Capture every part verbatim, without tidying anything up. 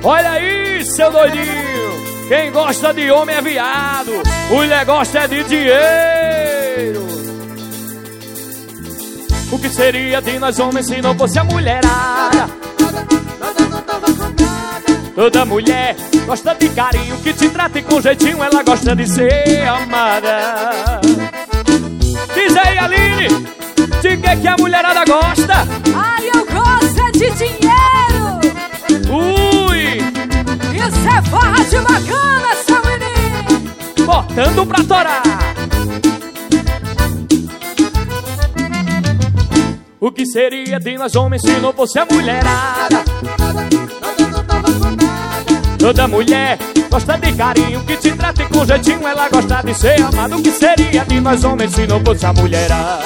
Olha aí, seu doidinho. Quem gosta de homem é viado. Mulher gosta é de dinheiro. O que seria de nós homens se não fosse a mulherada? Toda mulher gosta de carinho, que te trate com jeitinho, ela gosta de ser amada. Diz aí, Aline, de que que a mulherada gosta? Ai, eu gosto é de dinheiro. Ui! Isso é farra de bacana, seu menino. Botando pra torar. O que seria de nós homens se não fosse a mulherada? Toda mulher gosta de carinho, que te trate com jeitinho, ela gosta de ser amada. O que seria de nós homens se não fosse a mulherada?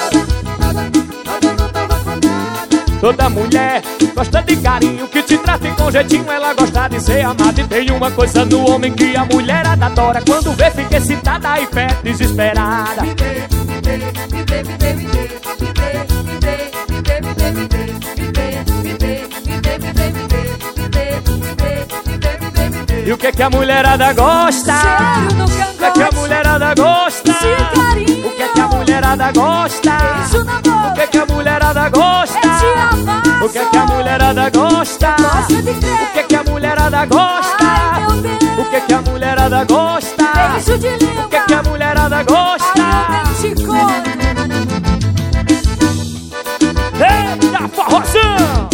Toda mulher gosta de carinho, que te trate com jeitinho, ela gosta de ser amada. E tem uma coisa no homem que a mulherada adora, quando vê fica excitada e pé desesperada. E o que que a mulherada gosta? Cheiro no cangote. O que que a mulherada gosta? De carinho. O que que a mulherada gosta? Beijo na boca. O que que a mulherada gosta? É de amasso. O que que a mulherada gosta? Gosta de crer. O que que a mulherada gosta? Ai, meu Deus. O que que a mulherada gosta? Beijo de língua. O que que a mulherada gosta? Ai, eu nem te conto. Eita, forrozão!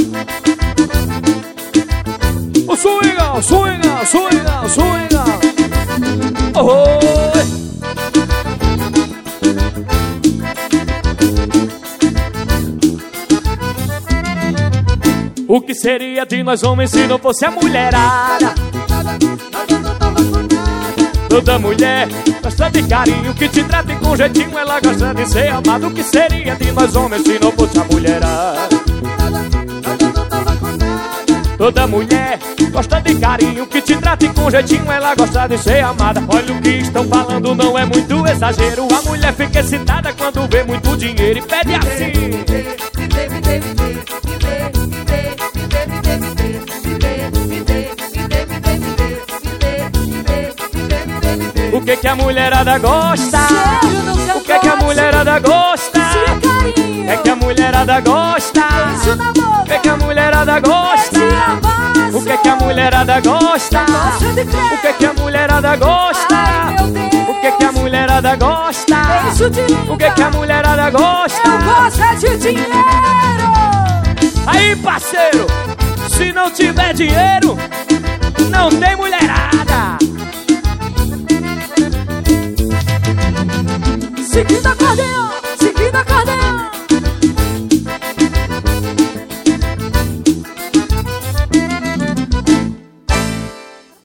O swinga, o swinga, o swinga, o swinga. Oi! O que seria de nós homens se não fosse a mulherada? Toda mulher gosta de carinho, que te trate com jeitinho, ela gosta de ser amada. O que seria de nós homens se não fosse a mulherada? Toda mulher gosta de carinho, que te trate com jeitinho, ela gosta de ser amada. Olha o que estão falando, não é muito exagero. A mulher fica excitada quando vê muito dinheiro e pede assim. O que que a mulherada gosta? O que que a mulherada gosta? O que que a mulherada gosta? O que que a mulherada gosta? O que que a mulherada gosta? O que que a mulherada gosta? O que que a mulherada gosta? O que que a mulherada gosta? Eu gosto de dinheiro. Aí, parceiro, se não tiver dinheiro, não tem mulherada. Seguindo acordeão.